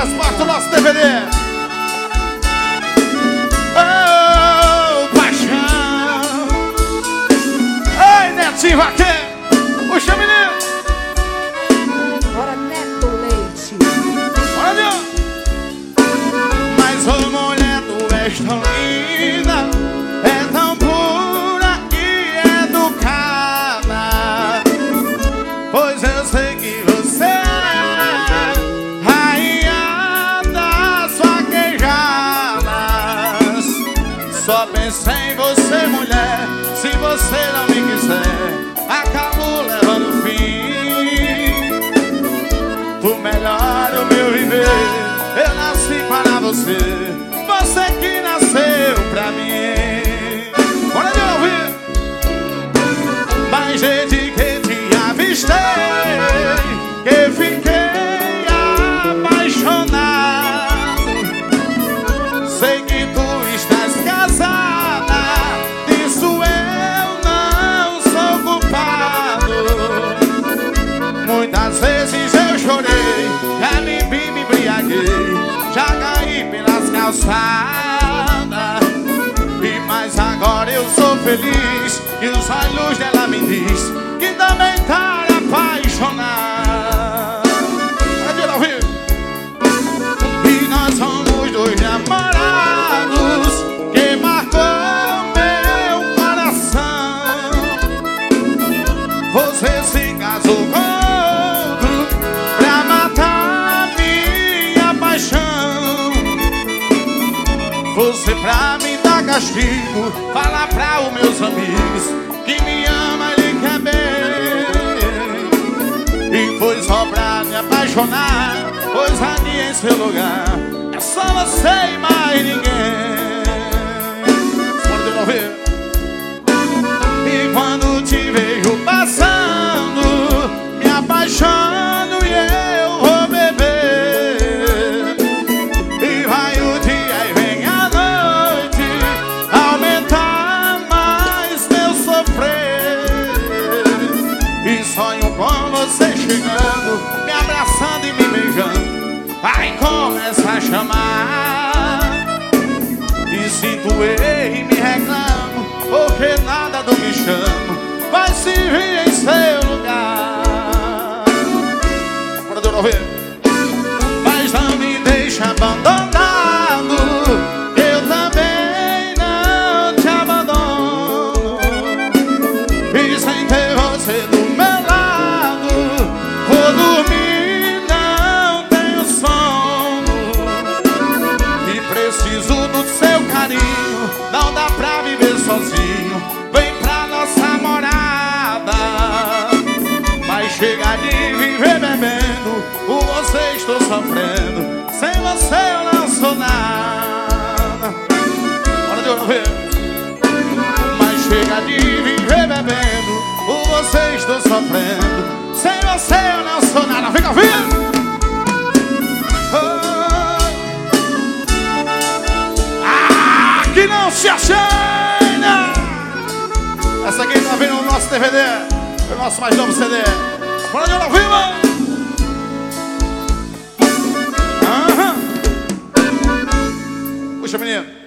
faz parte do nosso DVD. Oh, paixão. Ei, Netinho Vaqueiro, puxa, menino. Bora, Neto Leite. Bora, Deus. Mas, ô mulher, tu és tão linda, é tão pura e educada. Pois eu sei que você é rainha das vaquejadas. Só pensei em você, mulher. Se você não me quiser, acabo levando fim. Tu melhora o meu viver. Eu nasci para você, você que nasceu pra mim. Bora de ouvir. Mas desde que te avistei, que fiquei apaixonado. Sei que tu estás casada, disso eu não sou culpado. Muitas vezes eu chorei, já bebi, me embriaguei, já caí pelas calçadas. E mais agora eu sou feliz, que os olhos dela me diz que também tá apaixonada. Cadê ouvir? E nós somos dois namorados que marcou meu coração. Você se casou com outro pra matar minha paixão. Você pra me dar castigo, fala pra os meus amigos que me ama e lhe quer bem. E foi só pra me apaixonar, pois ali em seu lugar é só você e mais ninguém. Pode ouvir. E quando te vejo passando, me apaixono e eu vou beber. E vai o dia e vem a noite, aumentar mais meu sofrer. E sonho com você chegando, me abraçando e me beijando. Aí começa a chamar e sinto erro e me reclamo, porque nada do me chamo vai se vir em seu lugar. Bora de ouvir. Mas não me deixa abandonado, eu também não te abandono. E sem ter você do meu lado, vou dormir, não tenho sono. E preciso do seu carinho, não dá pra viver sozinho. Vem pra nossa morada. Mas chega de viver bebendo, por você estou sofrendo. Sem você eu não sou nada. Bora de ouvir. Mas chega de viver bebendo, por você estou sofrendo. Sem você eu não sou nada. Fica ouvindo. Que não se acheina. Essa aqui tá vendo no nosso DVD, o nosso mais novo CD. Bora de ouvir, mano. Puxa, menino.